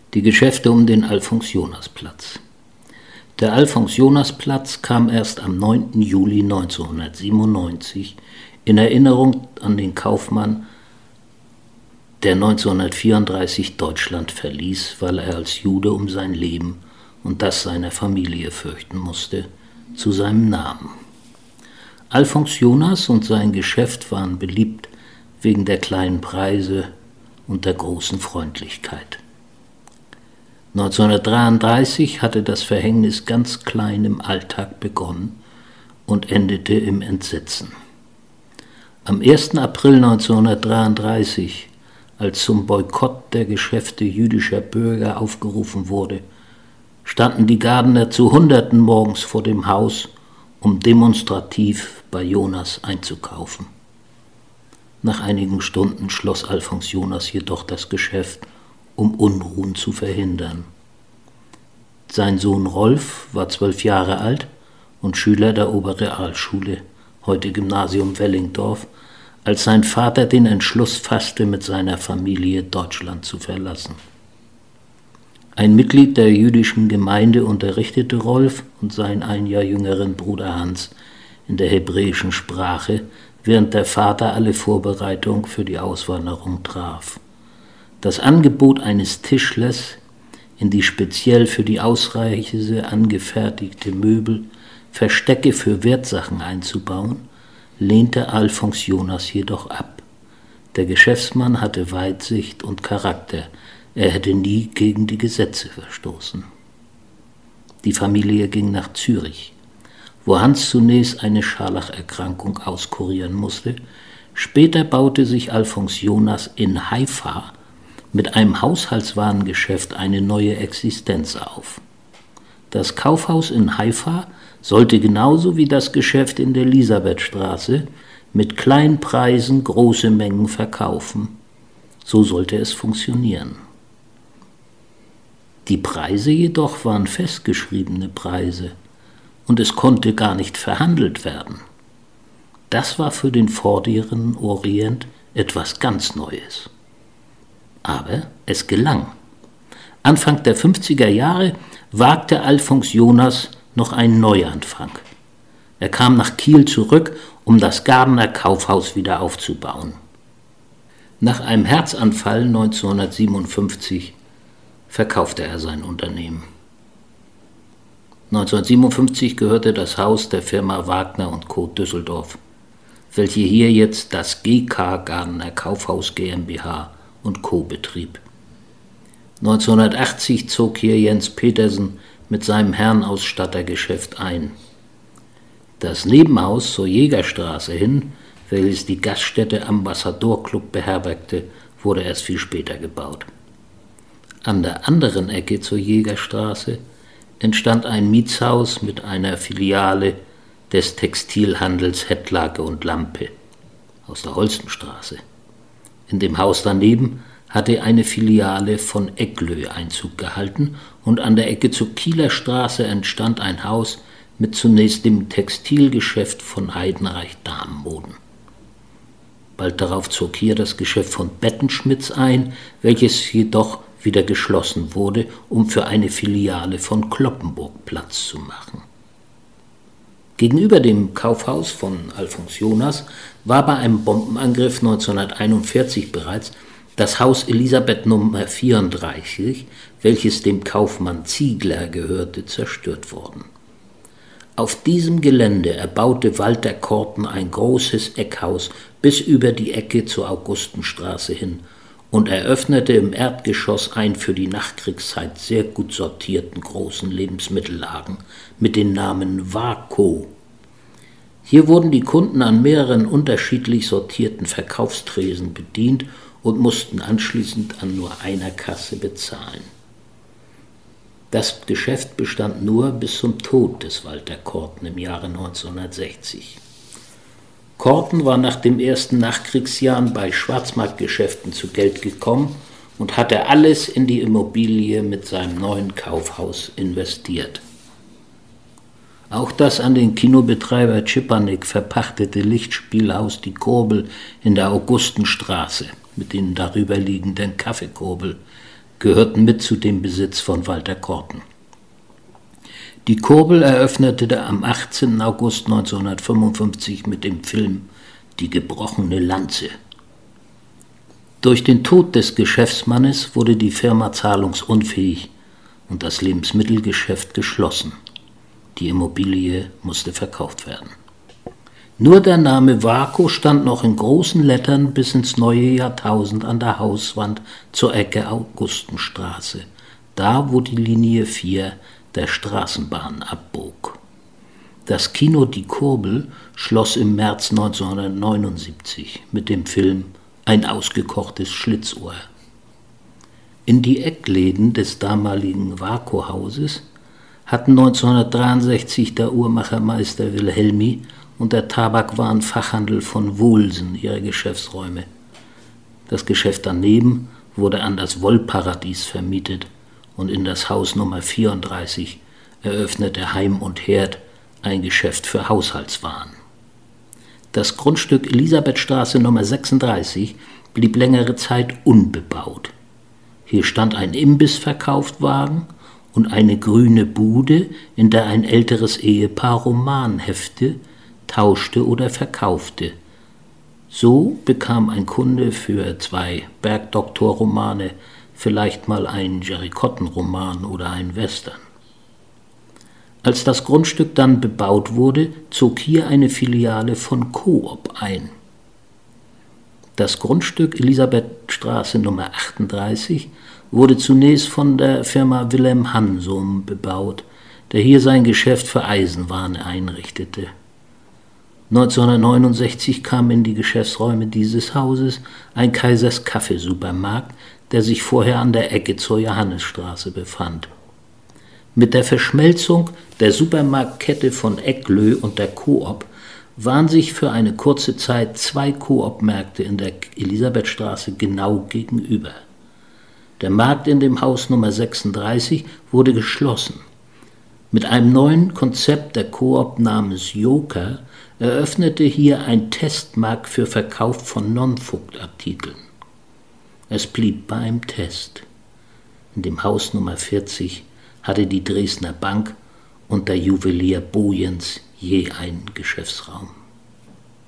Die Geschäfte um den Alfons-Jonas-Platz. Der Alfons-Jonas-Platz kam erst am 9. Juli 1997 in Erinnerung an den Kaufmann, der 1934 Deutschland verließ, weil er als Jude um sein Leben und das seiner Familie fürchten musste, zu seinem Namen. Alfons Jonas und sein Geschäft waren beliebt wegen der kleinen Preise und der großen Freundlichkeit. 1933 hatte das Verhängnis ganz klein im Alltag begonnen und endete im Entsetzen. Am 1. April 1933, als zum Boykott der Geschäfte jüdischer Bürger aufgerufen wurde, standen die Gardner zu Hunderten morgens vor dem Haus, um demonstrativ bei Jonas einzukaufen. Nach einigen Stunden schloss Alfons Jonas jedoch das Geschäft, um Unruhen zu verhindern. Sein Sohn Rolf war 12 Jahre alt und Schüler der Oberrealschule, heute Gymnasium Wellingdorf, als sein Vater den Entschluss fasste, mit seiner Familie Deutschland zu verlassen. Ein Mitglied der jüdischen Gemeinde unterrichtete Rolf und seinen ein Jahr jüngeren Bruder Hans in der hebräischen Sprache, während der Vater alle Vorbereitungen für die Auswanderung traf. Das Angebot eines Tischlers, in die speziell für die Ausreise angefertigte Möbel Verstecke für Wertsachen einzubauen, lehnte Alfons Jonas jedoch ab. Der Geschäftsmann hatte Weitsicht und Charakter, er hätte nie gegen die Gesetze verstoßen. Die Familie ging nach Zürich, wo Hans zunächst eine Scharlacherkrankung auskurieren musste. Später baute sich Alfons Jonas in Haifa mit einem Haushaltswarengeschäft eine neue Existenz auf. Das Kaufhaus in Haifa sollte genauso wie das Geschäft in der Elisabethstraße mit kleinen Preisen große Mengen verkaufen. So sollte es funktionieren. Die Preise jedoch waren festgeschriebene Preise und es konnte gar nicht verhandelt werden. Das war für den vorderen Orient etwas ganz Neues. Aber es gelang. Anfang der 50er Jahre wagte Alfons Jonas noch einen Neuanfang. Er kam nach Kiel zurück, um das Gardner Kaufhaus wieder aufzubauen. Nach einem Herzanfall 1957 verkaufte er sein Unternehmen. 1957 gehörte das Haus der Firma Wagner & Co. Düsseldorf, welche hier jetzt das GK Gardner Kaufhaus GmbH & Co. betrieb. 1980 zog hier Jens Petersen mit seinem Herrenausstattergeschäft ein. Das Nebenhaus zur Jägerstraße hin, welches die Gaststätte Ambassador Club beherbergte, wurde erst viel später gebaut. An der anderen Ecke zur Jägerstraße entstand ein Mietshaus mit einer Filiale des Textilhandels Hettlage und Lampe aus der Holstenstraße. In dem Haus daneben hatte eine Filiale von Ecklö Einzug gehalten und an der Ecke zur Kieler Straße entstand ein Haus mit zunächst dem Textilgeschäft von Heidenreich Damenmoden. Bald darauf zog hier das Geschäft von Bettenschmitz ein, welches jedoch wieder geschlossen wurde, um für eine Filiale von Cloppenburg Platz zu machen. Gegenüber dem Kaufhaus von Alfons Jonas war bei einem Bombenangriff 1941 bereits das Haus Elisabeth Nummer 34, welches dem Kaufmann Ziegler gehörte, zerstört worden. Auf diesem Gelände erbaute Walter Korten ein großes Eckhaus bis über die Ecke zur Augustenstraße hin und eröffnete im Erdgeschoss einen für die Nachkriegszeit sehr gut sortierten großen Lebensmittelladen mit dem Namen Vaco. Hier wurden die Kunden an mehreren unterschiedlich sortierten Verkaufstresen bedient und mussten anschließend an nur einer Kasse bezahlen. Das Geschäft bestand nur bis zum Tod des Walter Korten im Jahre 1960. Korten war nach den ersten Nachkriegsjahren bei Schwarzmarktgeschäften zu Geld gekommen und hatte alles in die Immobilie mit seinem neuen Kaufhaus investiert. Auch das an den Kinobetreiber Czipanek verpachtete Lichtspielhaus Die Kurbel in der Augustenstraße mit den darüberliegenden Kaffeekurbel, gehörten mit zu dem Besitz von Walter Korten. Die Kurbel eröffnete am 18. August 1955 mit dem Film Die gebrochene Lanze. Durch den Tod des Geschäftsmannes wurde die Firma zahlungsunfähig und das Lebensmittelgeschäft geschlossen. Die Immobilie musste verkauft werden. Nur der Name Wako stand noch in großen Lettern bis ins neue Jahrtausend an der Hauswand zur Ecke Augustenstraße, da wo die Linie 4 der Straßenbahn abbog. Das Kino Die Kurbel schloss im März 1979 mit dem Film Ein ausgekochtes Schlitzohr. In die Eckläden des damaligen Wako-Hauses hatten 1963 der Uhrmachermeister Wilhelmi und der Tabakwarenfachhandel von Wohlsen ihre Geschäftsräume. Das Geschäft daneben wurde an das Wollparadies vermietet und in das Haus Nummer 34 eröffnete Heim und Herd ein Geschäft für Haushaltswaren. Das Grundstück Elisabethstraße Nummer 36 blieb längere Zeit unbebaut. Hier stand ein Imbissverkaufswagen und eine grüne Bude, in der ein älteres Ehepaar Romanhefte tauschte oder verkaufte. So bekam ein Kunde für 2 Bergdoktor-Romane vielleicht mal einen Jerry-Cotton-Roman oder einen Western. Als das Grundstück dann bebaut wurde, zog hier eine Filiale von Coop ein. Das Grundstück Elisabethstraße Nummer 38 wurde zunächst von der Firma Wilhelm Hansum bebaut, der hier sein Geschäft für Eisenwaren einrichtete. 1969 kam in die Geschäftsräume dieses Hauses ein Kaisers Kaffeesupermarkt, der sich vorher an der Ecke zur Johannesstraße befand. Mit der Verschmelzung der Supermarktkette von Ecklö und der Coop waren sich für eine kurze Zeit 2 Coop-Märkte in der Elisabethstraße genau gegenüber. Der Markt in dem Haus Nummer 36 wurde geschlossen. Mit einem neuen Konzept der Coop namens Joker eröffnete hier ein Testmarkt für Verkauf von Non-Food-Artikeln. Es blieb beim Test. In dem Haus Nummer 40 hatte die Dresdner Bank und der Juwelier Bojens je einen Geschäftsraum.